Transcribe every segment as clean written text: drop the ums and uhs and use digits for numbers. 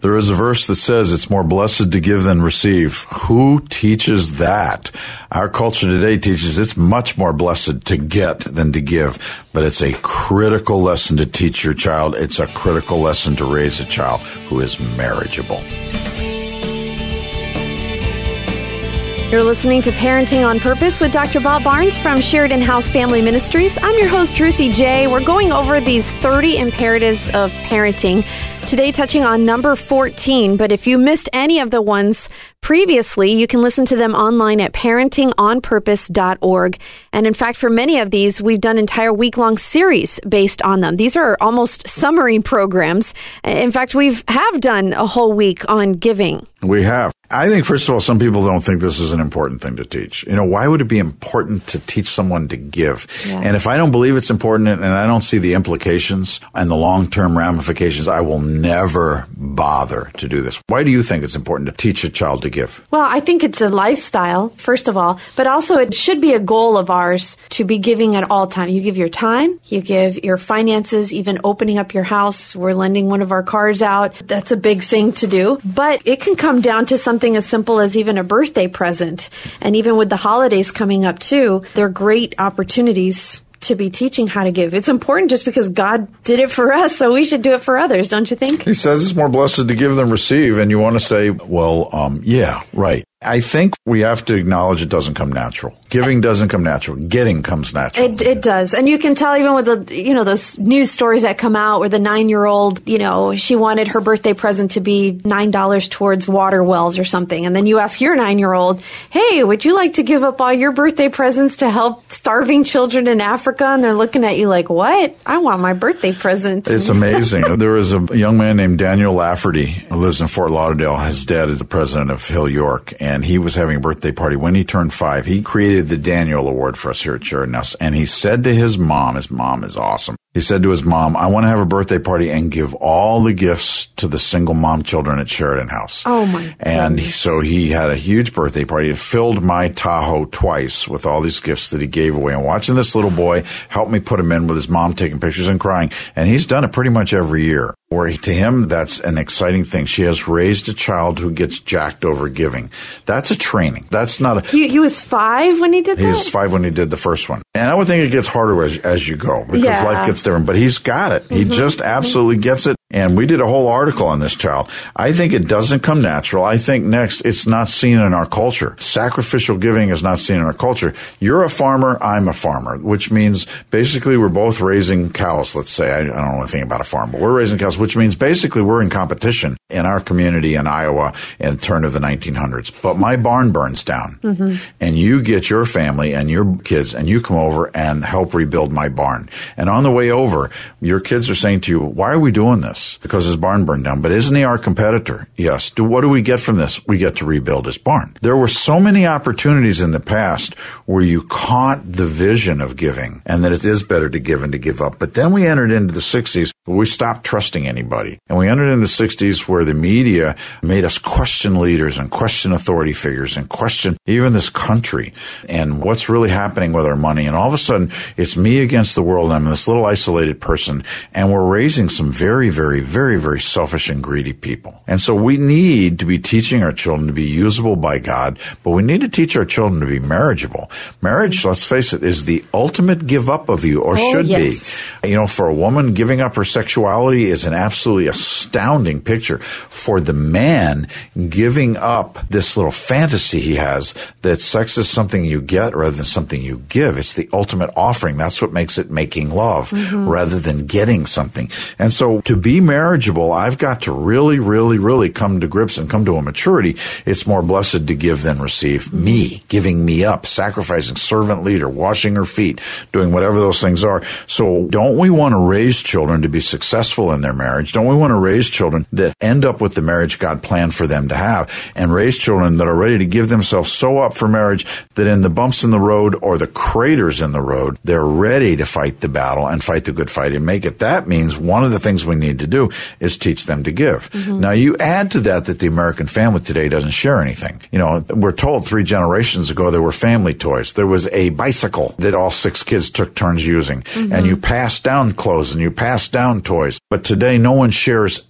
There is a verse that says it's more blessed to give than receive. Who teaches that? Our culture today teaches it's much more blessed to get than to give, but it's a critical lesson to teach your child. It's a critical lesson to raise a child who is marriageable. You're listening to Parenting on Purpose with Dr. Bob Barnes from Sheridan House Family Ministries. I'm your host, Ruthie J. We're going over these 30 imperatives of parenting. Today, touching on number 14. But if you missed any of the ones previously, you can listen to them online at parentingonpurpose.org. And in fact, for many of these, we've done entire week-long series based on them. These are almost summary programs. In fact, we have done a whole week on giving. We have. I think, first of all, some people don't think this is an important thing to teach. Why would it be important to teach someone to give? Yeah. And if I don't believe it's important and I don't see the implications and the long-term ramifications, I will never bother to do this. Why do you think it's important to teach a child to give? Well, I think it's a lifestyle, first of all, but also it should be a goal of ours to be giving at all time. You give your time, you give your finances, even opening up your house. We're lending one of our cars out. That's a big thing to do. But it can come down to something as simple as even a birthday present. And even with the holidays coming up too, they're great opportunities to be teaching how to give. It's important just because God did it for us, so we should do it for others, don't you think? He says it's more blessed to give than receive, and you want to say, well, yeah, right. I think we have to acknowledge it doesn't come natural. Giving doesn't come natural. Getting comes natural. It does. And you can tell even with those news stories that come out where the 9-year-old, she wanted her birthday present to be $9 towards water wells or something. And then you ask your 9-year-old, hey, would you like to give up all your birthday presents to help starving children in Africa? And they're looking at you like, what? I want my birthday present. It's amazing. There was a young man named Daniel Lafferty who lives in Fort Lauderdale. His dad is the president of Hill York. And he was having a birthday party. When he turned 5, he created the Daniel Award for us here at Sheridan House. And he said to his mom is awesome. He said to his mom, I want to have a birthday party and give all the gifts to the single mom children at Sheridan House. Oh, my goodness. And so he had a huge birthday party. It filled my Tahoe twice with all these gifts that he gave away. And watching this little boy help me put him in with his mom taking pictures and crying. And he's done it pretty much every year. Or to him, that's an exciting thing. She has raised a child who gets jacked over giving. That's a training. That's not a... He was 5 when he did that? He was 5 when he did the first one. And I would think it gets harder as you go because life gets different. But he's got it. He just absolutely gets it. And we did a whole article on this child. I think it doesn't come natural. I think next, it's not seen in our culture. Sacrificial giving is not seen in our culture. You're a farmer, I'm a farmer, which means basically we're both raising cows, let's say. I don't know anything about a farm, but we're raising cows, which means basically we're in competition in our community in Iowa in the turn of the 1900s. But my barn burns down, and you get your family and your kids, and you come over and help rebuild my barn. And on the way over, your kids are saying to you, why are we doing this? Because his barn burned down. But isn't he our competitor? Yes. What do we get from this? We get to rebuild his barn. There were so many opportunities in the past where you caught the vision of giving and that it is better to give and to give up. But then we entered into the 60s where we stopped trusting anybody. And we entered into the 60s where the media made us question leaders and question authority figures and question even this country and what's really happening with our money. And all of a sudden, it's me against the world. I'm this little isolated person. And we're raising some very, very, very, very selfish and greedy people. And so we need to be teaching our children to be usable by God, but we need to teach our children to be marriageable. Marriage, let's face it, is the ultimate give up of you, or should be. For a woman, giving up her sexuality is an absolutely astounding picture. For the man, giving up this little fantasy he has that sex is something you get rather than something you give. It's the ultimate offering. That's what makes it making love rather than getting something. And so to be marriageable, I've got to really, really, really come to grips and come to a maturity. It's more blessed to give than receive. Me, giving me up, sacrificing, servant leader, washing her feet, doing whatever those things are. So don't we want to raise children to be successful in their marriage? Don't we want to raise children that end up with the marriage God planned for them to have, and raise children that are ready to give themselves so up for marriage that in the bumps in the road or the craters in the road, they're ready to fight the battle and fight the good fight and make it. That means one of the things we need to do is teach them to give. Now, you add to that the American family today doesn't share anything. We're told 3 generations ago there were family toys. There was a bicycle that all 6 kids took turns using, and you passed down clothes and you passed down toys. But today, no one shares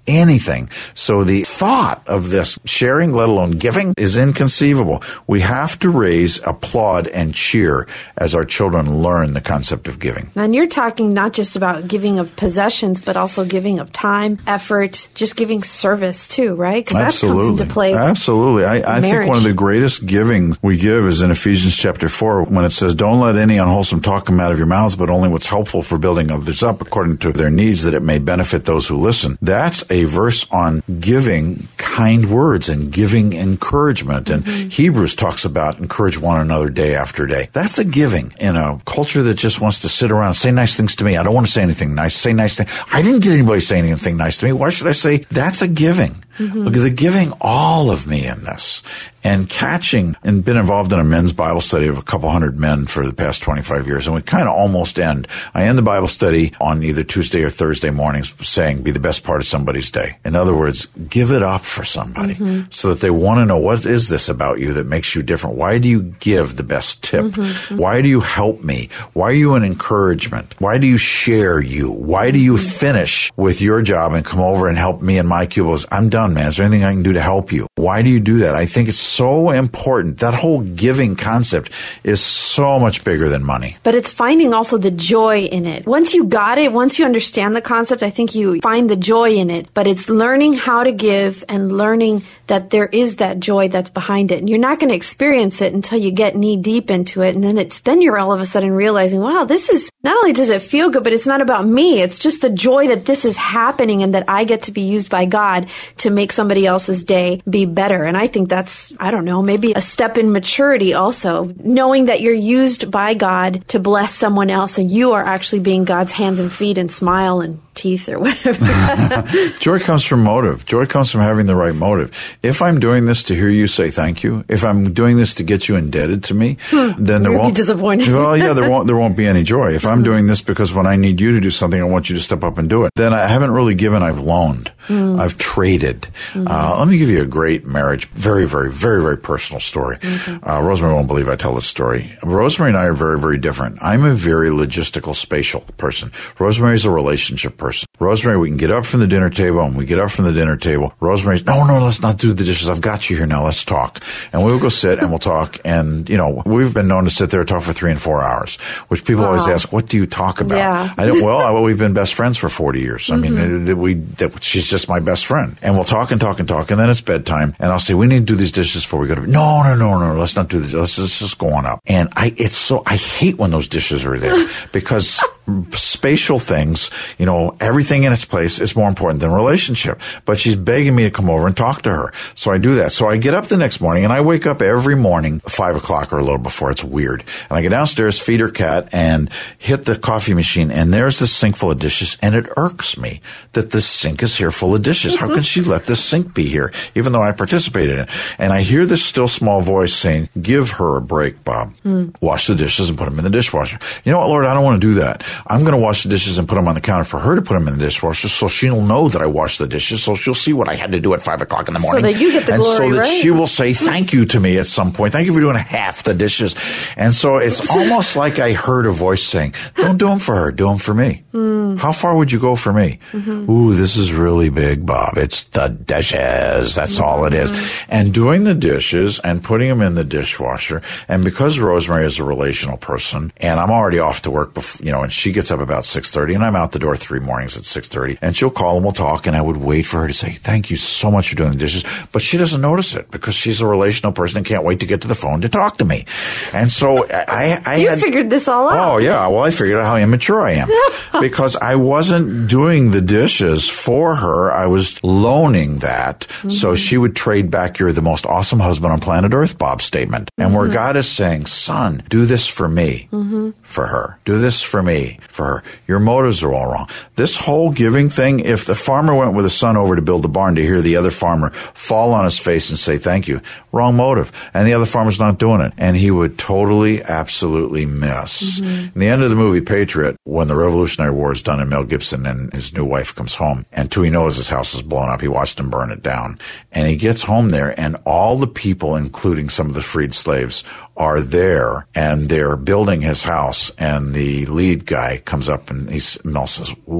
anything. So the thought of this sharing, let alone giving, is inconceivable. We have to raise, applaud, and cheer as our children learn the concept of giving. And you're talking not just about giving of possessions, but also giving of time, effort, just giving service too, right? Because that comes into play. Absolutely. I think one of the greatest giving we give is in Ephesians chapter 4, when it says, don't let any unwholesome talk come out of your mouths, but only what's helpful for building others up according to their needs, that it may benefit those who listen. That's a verse on giving kind words and giving encouragement. And Hebrews talks about encourage one another day after day. That's a giving in a culture that just wants to sit around and say nice things to me. I don't want to say anything nice. Say nice things. I didn't get anybody saying anything nice to me. Why should I say that's a giving? Look at the giving all of me in this. And catching, and been involved in a men's Bible study of a couple hundred men for the past 25 years. And we kind of almost end. I end the Bible study on either Tuesday or Thursday mornings saying, be the best part of somebody's day. In other words, give it up for somebody so that they want to know, what is this about you that makes you different? Why do you give the best tip? Why do you help me? Why are you an encouragement? Why do you share you? Why do you finish with your job and come over and help me in my cubicle? I'm done, man. Is there anything I can do to help you? Why do you do that? I think it's so important. That whole giving concept is so much bigger than money. But it's finding also the joy in it. Once you got it, once you understand the concept, I think you find the joy in it. But it's learning how to give and learning that there is that joy that's behind it. And you're not going to experience it until you get knee deep into it. And then you're all of a sudden realizing, wow, this is, not only does it feel good, but it's not about me. It's just the joy that this is happening and that I get to be used by God to make somebody else's day be better. And I think that's, I don't know, maybe a step in maturity also, knowing that you're used by God to bless someone else and you are actually being God's hands and feet and smile and teeth or whatever. Joy comes from motive. Joy comes from having the right motive. If I'm doing this to hear you say thank you, if I'm doing this to get you indebted to me, then there won't be disappointed. Well, yeah, there won't be any joy. If I'm doing this because when I need you to do something, I want you to step up and do it, then I haven't really given, I've loaned. I've traded. Let me give you a great marriage, very, very, very, very personal story. Rosemary won't believe I tell this story. Rosemary and I are very, very different. I'm a very logistical, spatial person. Rosemary's a relationship person. Rosemary, we can get up from the dinner table, and we get up from the dinner table. Rosemary's, no, let's not do the dishes. I've got you here now. Let's talk. And we'll go sit and we'll talk. And, you know, we've been known to sit there and talk for 3 and 4 hours, which people always ask, what do you talk about? Yeah. We've been best friends for 40 years. I mean, she's just my best friend. And we'll talk and talk and talk. And then it's bedtime. And I'll say, we need to do these dishes before we go to bed. No. Let's not do this. Let's just go on up. And I hate when those dishes are there because spatial things, you know, everything in its place is more important than relationship. But she's begging me to come over and talk to her. So I do that. So I get up the next morning and I wake up every morning 5 o'clock or a little before. It's weird. And I get downstairs, feed her cat, and hit the coffee machine. And there's this sink full of dishes. And it irks me that this sink is here full of dishes. How can she let this sink be here, even though I participated in it? And I hear this still small voice saying, give her a break, Bob. Wash the dishes and put them in the dishwasher. You know what, Lord? I don't want to do that. I'm going to wash the dishes and put them on the counter for her to put them in the dishwasher so she'll know that I washed the dishes, so she'll see what I had to do at 5 o'clock in the morning. So that you get the glory, so that right? she will say thank you to me at some point. Thank you for doing half the dishes. And so it's almost like I heard a voice saying, don't do them for her, do them for me. How far would you go for me? Ooh, this is really big, Bob. It's the dishes. That's all it is. And doing the dishes and putting them in the dishwasher. And because Rosemary is a relational person and I'm already off to work, before, you know, and she gets up about 6:30 and I'm out the door 3 mornings at 6:30 and she'll call and we'll talk and I would wait for her to say, thank you so much for doing the dishes. But she doesn't notice it because she's a relational person and can't wait to get to the phone to talk to me. And so I figured this all out. Oh, yeah. Well, I figured out how immature I am because I wasn't doing the dishes for her. I was loaning that so she would trade back, you're the most awesome husband on planet Earth, Bob statement. And where God is saying, son, do this for me, for her. Do this for me, for her. Your motives are all wrong. This whole giving thing, if the farmer went with his son over to build the barn to hear the other farmer fall on his face and say thank you, wrong motive. And the other farmer's not doing it. And he would totally, absolutely miss. In the end of the movie Patriot, when the Revolutionary War is done and Mel Gibson and his new wife comes home and Tui knows his house is blown up, he watched him burn it down. And he gets home there and all the people, including some of the freed slaves, are there and they're building his house. And the lead guy comes up and Mel says, what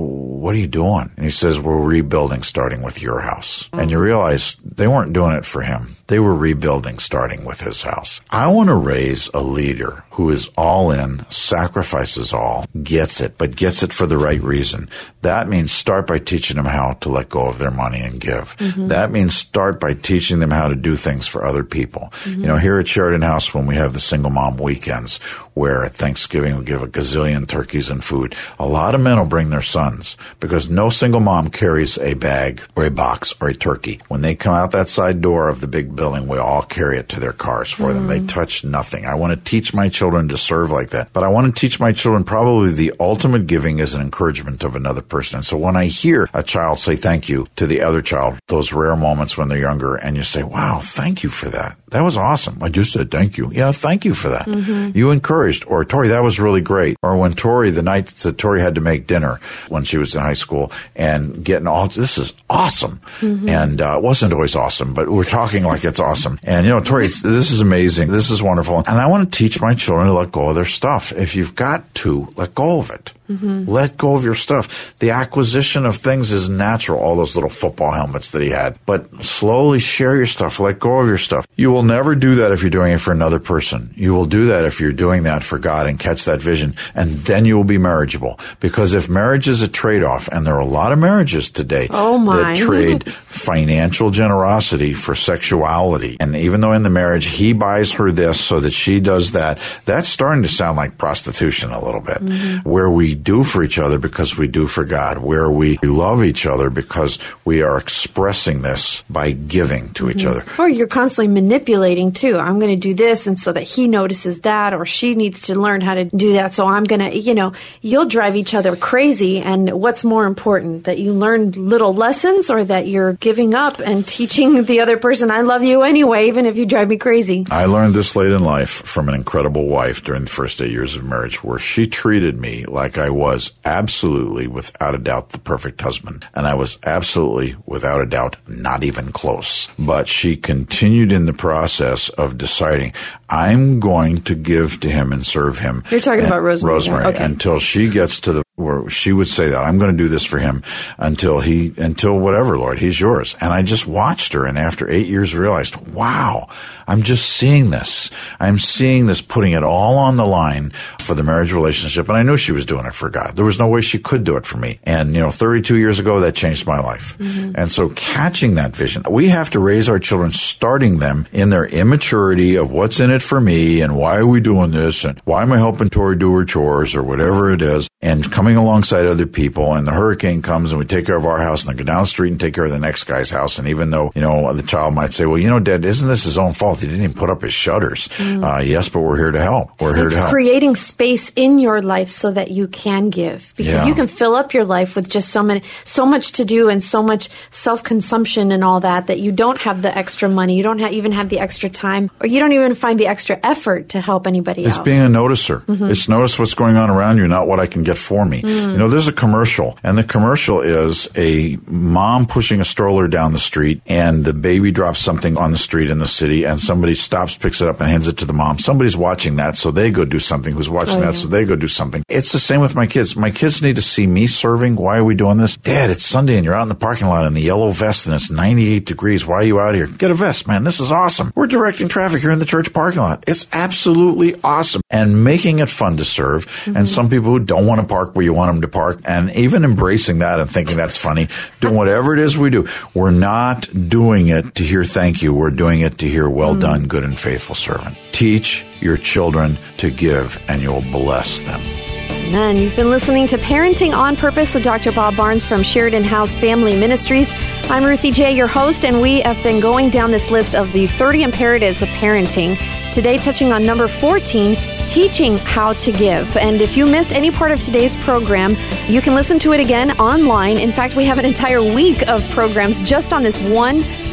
what are you doing? And he says, we're rebuilding starting with your house. And you realize they weren't doing it for him. They were rebuilding starting with his house. I want to raise a leader who is all in, sacrifices all, gets it, but gets it for the right reason. That means start by teaching them how to let go of their money and give. That means start by teaching them how to do things for other people. You know, here at Sheridan House, when we have the single mom weekends, where at Thanksgiving we give a gazillion turkeys and food, a lot of men will bring their sons because no single mom carries a bag or a box or a turkey. When they come out that side door of the big building, we all carry it to their cars for them. They touch nothing. I want to teach my children to serve like that, but I want to teach my children probably the ultimate giving is an encouragement of another person. And so when I hear a child say thank you to the other child, those rare moments when they're younger, and you say, wow, thank you for that. That was awesome. I just said thank you. Yeah, thank you for that. You encouraged. Or, Tori, that was really great. Or when Tori, the night that Tori had to make dinner when she was in high school and getting all, this is awesome. And it wasn't always awesome, but we're talking like it's awesome. And, you know, Tori, this is amazing. This is wonderful. And I want to teach my children to let go of their stuff. If you've got to, let go of it. Let go of your stuff. The acquisition of things is natural, all those little football helmets that he had. But slowly share your stuff. Let go of your stuff. You will never do that if you're doing it for another person. You will do that if you're doing that for God and catch that vision. And then you will be marriageable. Because if marriage is a trade-off, and there are a lot of marriages today that trade financial generosity for sexuality. And even though in the marriage he buys her this so that she does that, that's starting to sound like prostitution a little bit. Where we do for each other because we do for God, where we love each other because we are expressing this by giving to each other. Or you're constantly manipulating too. I'm going to do this, and so that he notices that, or she needs to learn how to do that. So I'm going to, you know, you'll drive each other crazy. And what's more important, that you learn little lessons, or that you're giving up and teaching the other person, I love you anyway, even if you drive me crazy? I learned this late in life from an incredible wife during the first 8 years of marriage, where she treated me like I was absolutely, without a doubt, the perfect husband. And I was absolutely, without a doubt, not even close. But she continued in the process of deciding, I'm going to give to him and serve him. You're talking about Rosemary. Rosemary, okay. Until she gets to the where she would say that, I'm going to do this for him until whatever, Lord, he's yours. And I just watched her, and after 8 years realized, wow, I'm just seeing this. I'm seeing this, putting it all on the line for the marriage relationship. And I knew she was doing it for God. There was no way she could do it for me. And, 32 years ago, that changed my life. And so catching that vision, we have to raise our children, starting them in their immaturity of what's in it for me, and why are we doing this, and why am I helping Tori do her chores, or whatever it is, and coming alongside other people. And the hurricane comes, and we take care of our house, and then go down the street and take care of the next guy's house. And even though, the child might say, well, Dad, isn't this his own fault? He didn't even put up his shutters. Yes, but we're here to help. We're here to help. Creating space in your life so that you can give, because you can fill up your life with just so much to do and so much self-consumption and all that you don't have the extra money, you don't even have the extra time, or you don't even find the extra effort to help anybody else. It's being a noticer. It's notice what's going on around you, not what I can get for me. There's a commercial, and the commercial is a mom pushing a stroller down the street, and the baby drops something on the street in the city, and somebody stops, picks it up, and hands it to the mom. Somebody's watching that, so they go do something. Who's watching that, so they go do something. It's the same with my kids. My kids need to see me serving. Why are we doing this? Dad, it's Sunday, and you're out in the parking lot in the yellow vest, and it's 98 degrees. Why are you out here? Get a vest, man. This is awesome. We're directing traffic here in the church parking lot. It's absolutely awesome. And making it fun to serve. And some people who don't want to park where you want them to park, and even embracing that and thinking that's funny, doing whatever it is we do. We're not doing it to hear thank you. We're doing it to hear well done, good and faithful servant. Teach your children to give, and you'll bless them. Amen. You've been listening to Parenting on Purpose with Dr. Bob Barnes from Sheridan House Family Ministries. I'm Ruthie J., your host, and we have been going down this list of the 30 imperatives of parenting. Today, touching on number 14, teaching how to give. And if you missed any part of today's program, you can listen to it again online. In fact, we have an entire week of programs just on this one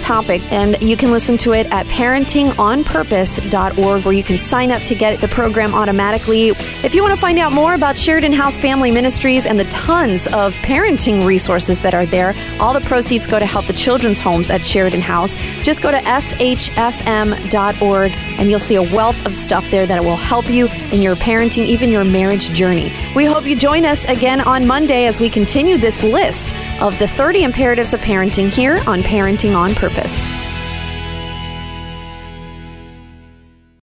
topic, and you can listen to it at parentingonpurpose.org, where you can sign up to get the program automatically. If you want to find out more about Sheridan House Family Ministries and the tons of parenting resources that are there, all the proceeds go to help the children's homes at Sheridan House. Just go to shfm.org, and you'll see a wealth of stuff there that will help you in your parenting, even your marriage journey. We hope you join us again on Monday as we continue this list of the 30 imperatives of parenting here on Parenting on Purpose.